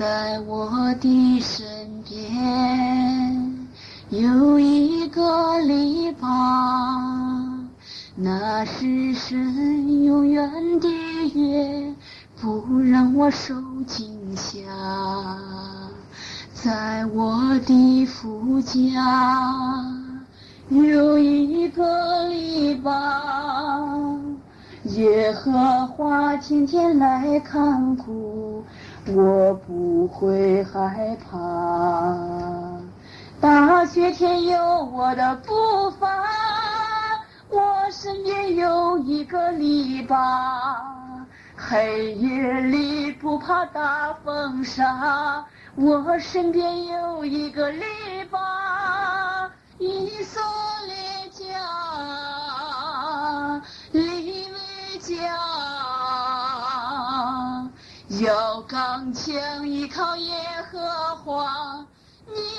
在我的身边有一个篱笆，那是神永远的约，不让我受惊吓。在我的父家有一个篱笆，耶和华天天来看顾，我不会害怕。大雪天有我的步伐，我身边有一个篱笆，黑夜里不怕大风沙，我身边有一个篱笆。以色列家，利未家，要刚强依靠耶和华，你